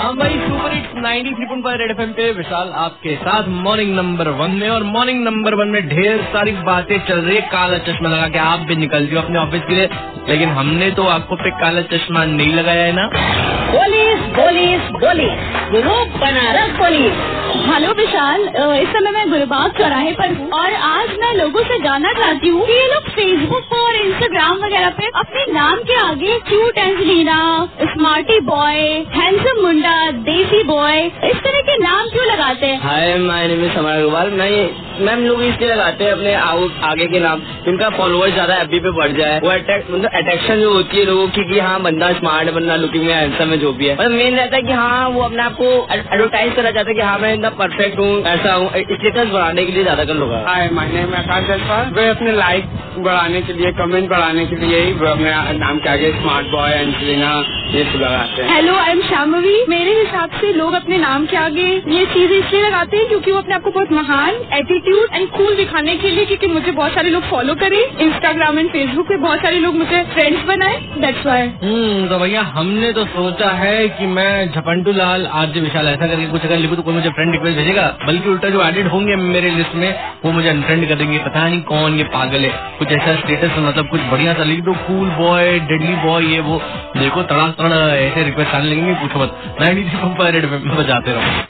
हाँ भाई, super hits 93.5 red FM पे विशाल आपके साथ मॉर्निंग नंबर 1 में। और मॉर्निंग नंबर 1 में ढेर सारी बातें चल रही है। काला चश्मा लगा के आप भी निकल जाओ अपने ऑफिस के लिए, लेकिन हमने तो आंखों पे काला चश्मा नहीं लगाया है ना। Police police police, Banaras police. Hello Vishal, इस समय मैं गुरुबाग चौराहे पर हूँ और आज मैं लोगों से जानना चाहती हूँ कि ये लोग फेसबुक और इंस्टाग्राम वगैरह पे अपने नाम के आगे cute Angelina, smarty boy, handsome मुंडा, देसी बॉय, इस तरह के नाम क्यों लगाते हैं? Hi, my name is Samar Agarwal. Ma'am लोग इसलिए लगाते हैं अपने आगे के नाम, जिनका फॉलोअर्स ज्यादा एफबी पे बढ़ जाए। वो अट्रैक्शन जो होती है लोगों की कि हाँ बंदा स्मार्ट है, बंदा लुकिंग में हैंडसम है, जो भी है। मतलब मेन रहता है कि हाँ वो अपने आप को एडवर्टाइज करना चाहता है कि हाँ मैं इतना परफेक्ट हूँ, ऐसा हूँ। स्टेटस बढ़ाने के लिए ज्यादातर लोग। हाय, माय नेम है आकाश जायसवाल। वे अपने लाइक बढ़ाने के लिए, कमेंट बढ़ाने के लिए ही अपने नाम के आगे स्मार्ट बॉय, एंजेलिना ये सब लगाते हैं। Hello, I am Shambhavi. मेरे हिसाब से लोग अपने नाम के आगे ये चीजें इसलिए लगाते हैं क्योंकि वो अपने आप को बहुत महान, एटीट्यूड एंड कूल दिखाने के लिए, क्योंकि मुझे बहुत सारे लोग फॉलो करें इंस्टाग्राम एंड फेसबुक पे, बहुत सारे लोग मुझे फ्रेंड्स बनाए, दैट्स व्हाई। तो भैया हमने तो सोचा है कि मैं झपंटू लाल आरजे विशाल ऐसा करके कुछ अगर लिखूं तो कोई मुझे फ्रेंड रिक्वेस्ट भेजेगा, बल्कि उल्टा जो एडिट होंगे मेरे लिस्ट में वो मुझे अनफ्रेंड कर देंगे। पता नहीं कौन ये पागल है। कुछ ऐसा स्टेटस मतलब कुछ बढ़िया सा लिख दो, कूल बॉय, डेडली बॉय, ये वो, देखो तड़ाक ऐसे रिक्वेस्ट आने लगेंगे, पूछो मत। 93.5 रेड में बजाते रहो।